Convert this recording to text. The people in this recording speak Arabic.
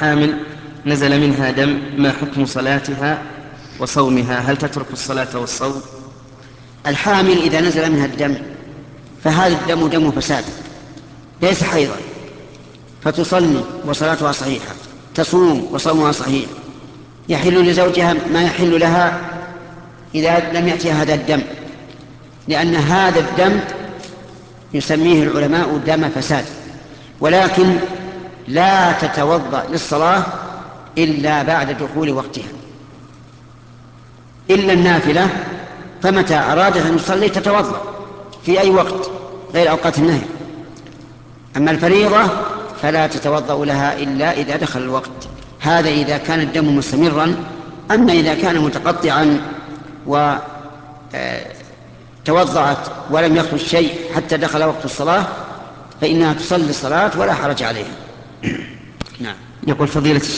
حامل نزل منها دم، ما حكم صلاتها وصومها؟ هل تترك الصلاة والصوم؟ الحامل إذا نزل منها الدم فهذا الدم دم فساد ليس حيضا، فتصلي وصلاتها صحيحة، تصوم وصومها صحيح، يحل لزوجها ما يحل لها إذا لم يأتي هذا الدم، لأن هذا الدم يسميه العلماء دم فساد. ولكن لا تتوضأ للصلاة إلا بعد دخول وقتها، إلا النافلة فمتى أرادت أن تصلي تتوضأ في أي وقت غير أوقات النهي. أما الفريضة فلا تتوضأ لها إلا إذا دخل الوقت، هذا إذا كان الدم مستمرا. أما إذا كان متقطعا وتوضأت ولم يخرج شيء حتى دخل وقت الصلاة فإنها تصلي الصلاة ولا حرج عليها. نعم. يقول فضيلة